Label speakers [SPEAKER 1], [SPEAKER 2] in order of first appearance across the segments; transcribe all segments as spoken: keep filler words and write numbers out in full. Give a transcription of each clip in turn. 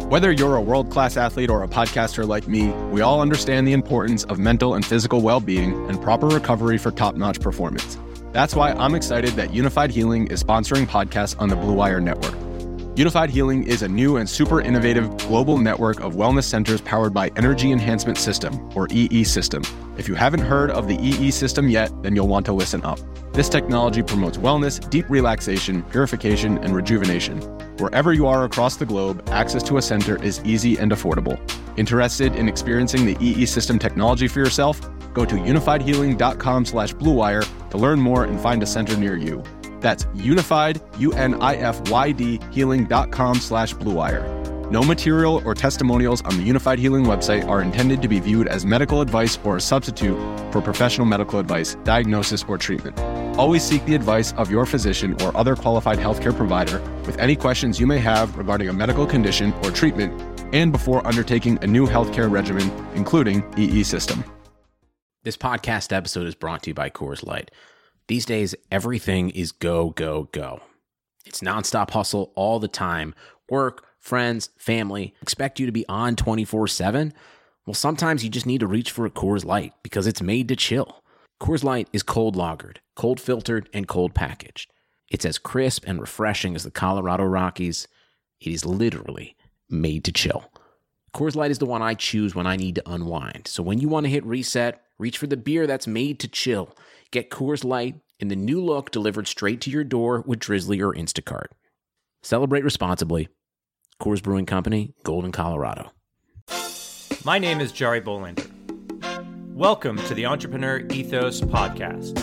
[SPEAKER 1] Whether you're a world-class athlete or a podcaster like me, we all understand the importance of mental and physical well-being and proper recovery for top-notch performance. That's why I'm excited that Unified Healing is sponsoring podcasts on the Blue Wire Network. Unified Healing is a new and super innovative global network of wellness centers powered by Energy Enhancement System, or E E System. If you haven't heard of the E E System yet, then you'll want to listen up. This technology promotes wellness, deep relaxation, purification, and rejuvenation. Wherever you are across the globe, access to a center is easy and affordable. Interested in experiencing the E E System technology for yourself? Go to unified healing dot com slash blue wire to learn more and find a center near you. That's unified, U N I F Y D, healing.com slash blue wire. No material or testimonials on the Unified Healing website are intended to be viewed as medical advice or a substitute for professional medical advice, diagnosis, or treatment. Always seek the advice of your physician or other qualified healthcare provider with any questions you may have regarding a medical condition or treatment and before undertaking a new healthcare regimen, including E E System.
[SPEAKER 2] This podcast episode is brought to you by Coors Light. These days, everything is go, go, go. It's nonstop hustle all the time. Work, friends, family expect you to be on twenty-four seven. Well, sometimes you just need to reach for a Coors Light because it's made to chill. Coors Light is cold lagered, cold filtered, and cold packaged. It's as crisp and refreshing as the Colorado Rockies. It is literally made to chill. Coors Light is the one I choose when I need to unwind. So when you want to hit reset, reach for the beer that's made to chill. Get Coors Light in the new look delivered straight to your door with Drizzly or Instacart. Celebrate responsibly. Coors Brewing Company, Golden, Colorado.
[SPEAKER 3] My name is Jari Bolander. Welcome to the Entrepreneur Ethos Podcast.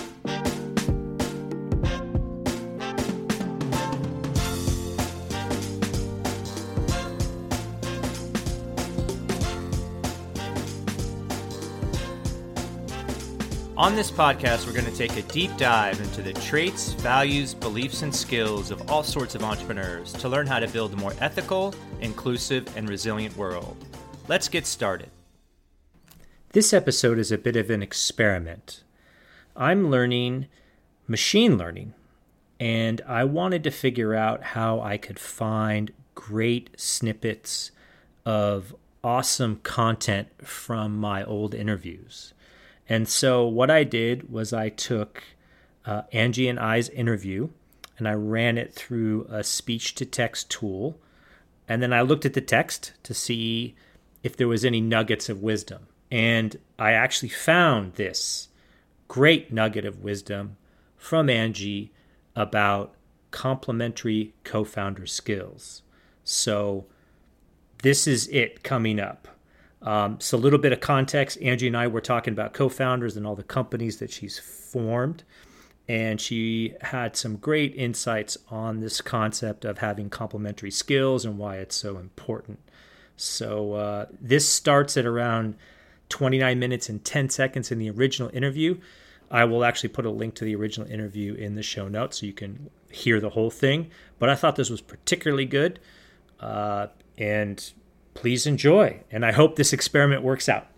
[SPEAKER 3] On this podcast, we're going to take a deep dive into the traits, values, beliefs, and skills of all sorts of entrepreneurs to learn how to build a more ethical, inclusive, and resilient world. Let's get started. This episode is a bit of an experiment. I'm learning machine learning, and I wanted to figure out how I could find great snippets of awesome content from my old interviews. And so what I did was I took uh, Angie and I's interview and I ran it through a speech-to-text tool. And then I looked at the text to see if there was any nuggets of wisdom. And I actually found this great nugget of wisdom from Angie about complementary co-founder skills. So this is it coming up. Um, so a little bit of context, Angie and I were talking about co-founders and all the companies that she's formed. And she had some great insights on this concept of having complementary skills and why it's so important. So uh, this starts at around twenty-nine minutes and ten seconds in the original interview. I will actually put a link to the original interview in the show notes so you can hear the whole thing. But I thought this was particularly good. Uh, and please enjoy. And I hope this experiment works out.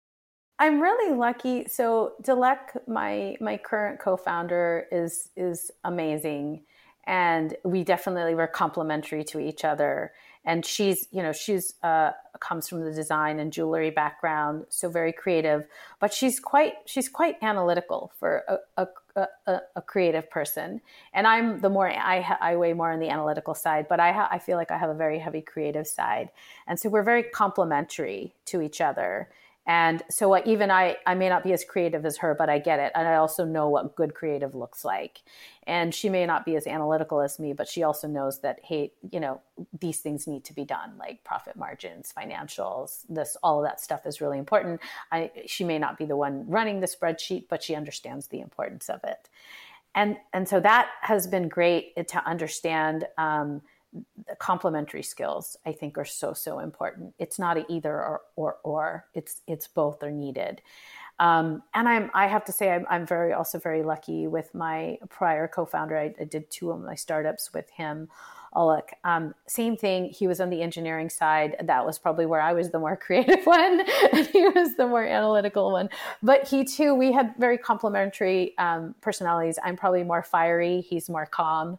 [SPEAKER 4] I'm really lucky. So Dilek, my my current co-founder, is is amazing. And we definitely were complementary to each other. And she's, you know, she's uh, comes from the design and jewelry background, so very creative. But she's quite she's quite analytical for a, a, a, a creative person. And I'm the more I I weigh more on the analytical side, but I ha, I feel like I have a very heavy creative side. And so we're very complementary to each other. And so even I, I may not be as creative as her, but I get it. And I also know what good creative looks like. And she may not be as analytical as me, but she also knows that, hey, you know, these things need to be done, like profit margins, financials, this, all of that stuff is really important. I, she may not be the one running the spreadsheet, but she understands the importance of it. And, and so that has been great to understand. Um, The complementary skills, I think, are so, so important. It's not an either or, or, or. It's, it's both are needed. Um, and I'm, I have to say, I'm, I'm very, also very lucky with my prior co-founder. I, I did two of my startups with him, Oleg. Um, same thing. He was on the engineering side. That was probably where I was the more creative one, and he was the more analytical one. But he too, we had very complementary um, personalities. I'm probably more fiery. He's more calm.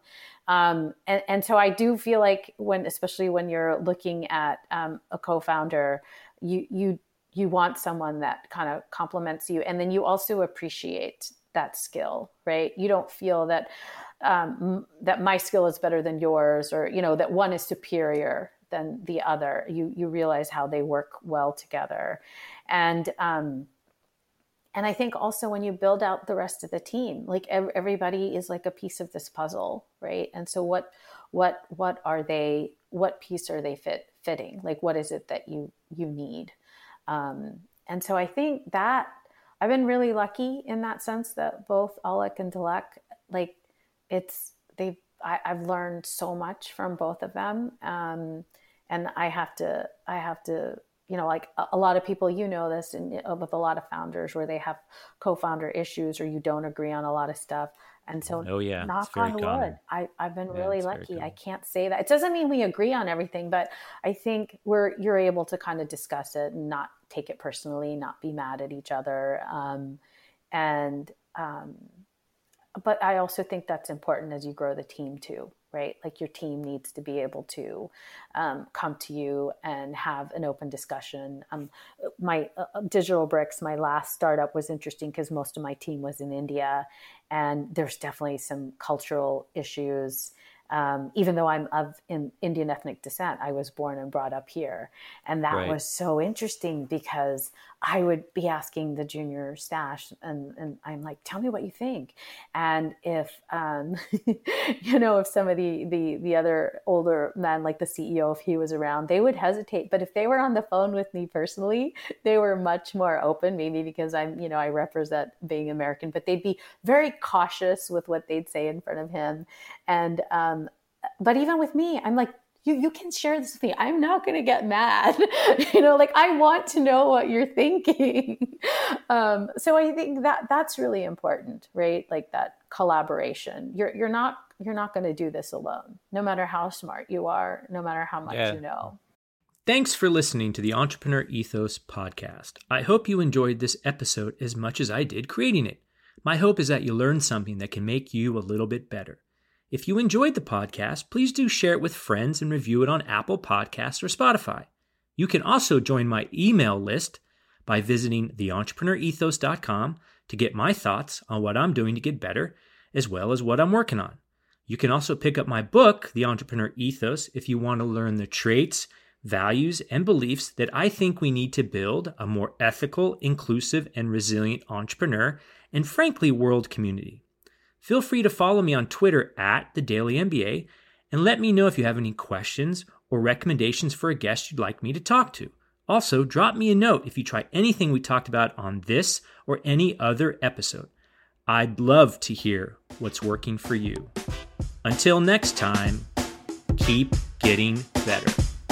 [SPEAKER 4] Um, and, and so I do feel like when, especially when you're looking at um, a co-founder, you, you, you want someone that kind of complements you. And then you also appreciate that skill, right? You don't feel that, um, that my skill is better than yours, or, you know, that one is superior than the other. You, you realize how they work well together. And, um, and I think also when you build out the rest of the team, like ev- everybody is like a piece of this puzzle, right? And so what, what, what are they, what piece are they fit fitting? Like, what is it that you, you need? Um, and so I think that I've been really lucky in that sense that both Alec and Dilek, like it's, they've, I, I've learned so much from both of them. Um, and I have to, I have to, you know, like a, a lot of people, you know, this and with a lot of founders where they have co-founder issues or you don't agree on a lot of stuff. And so
[SPEAKER 3] oh, yeah,
[SPEAKER 4] knock on wood, I, I've been
[SPEAKER 3] yeah,
[SPEAKER 4] really lucky. I can't say that. It doesn't mean we agree on everything, but I think we're, you're able to kind of discuss it and not take it personally, not be mad at each other. Um, and, um, but I also think that's important as you grow the team too, right? Like your team needs to be able to um, come to you and have an open discussion. Um, my uh, Digital Bricks, my last startup, was interesting because most of my team was in India, and there's definitely some cultural issues. Um, even though I'm of in Indian ethnic descent, I was born and brought up here. And that right. was so interesting because I would be asking the junior stash and, and I'm like, tell me what you think. And if, um, you know, if some of the, the, the other older men, like the C E O, if he was around, they would hesitate. But if they were on the phone with me personally, they were much more open, maybe because I'm, you know, I represent being American, but they'd be very cautious with what they'd say in front of him. And, um, but even with me, I'm like, you, you can share this with me. I'm not going to get mad. you know, like I want to know what you're thinking. um, so I think that that's really important, right? Like that collaboration. You're, you're not, you're not going to do this alone, no matter how smart you are, no matter how much yeah. you know.
[SPEAKER 3] Thanks for listening to the Entrepreneur Ethos podcast. I hope you enjoyed this episode as much as I did creating it. My hope is that you learned something that can make you a little bit better. If you enjoyed the podcast, please do share it with friends and review it on Apple Podcasts or Spotify. You can also join my email list by visiting the entrepreneur ethos dot com to get my thoughts on what I'm doing to get better, as well as what I'm working on. You can also pick up my book, The Entrepreneur Ethos, if you want to learn the traits, values, and beliefs that I think we need to build a more ethical, inclusive, and resilient entrepreneur and, frankly, world community. Feel free to follow me on Twitter at The Daily M B A and let me know if you have any questions or recommendations for a guest you'd like me to talk to. Also, drop me a note if you try anything we talked about on this or any other episode. I'd love to hear what's working for you. Until next time, keep getting better.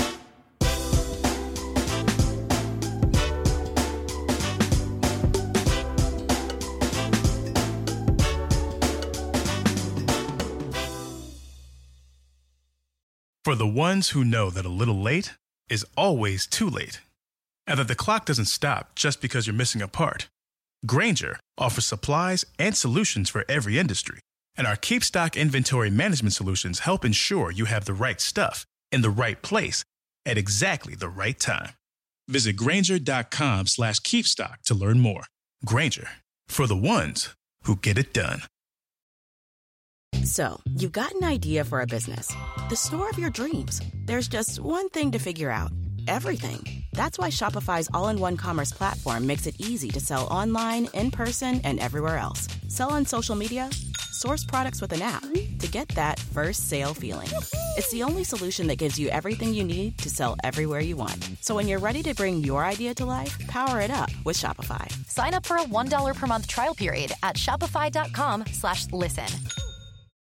[SPEAKER 5] For the ones who know that a little late is always too late, and that the clock doesn't stop just because you're missing a part, Grainger offers supplies and solutions for every industry. And our Keep Stock inventory management solutions help ensure you have the right stuff in the right place at exactly the right time. Visit Grainger.com slash keepstock to learn more. Grainger, for the ones who get it done.
[SPEAKER 6] So, you've got an idea for a business. The store of your dreams. There's just one thing to figure out. Everything. That's why Shopify's all-in-one commerce platform makes it easy to sell online, in person, and everywhere else. Sell on social media. Source products with an app to get that first sale feeling. It's the only solution that gives you everything you need to sell everywhere you want. So when you're ready to bring your idea to life, power it up with Shopify.
[SPEAKER 7] Sign up for a one dollar per month trial period at shopify.com slash listen.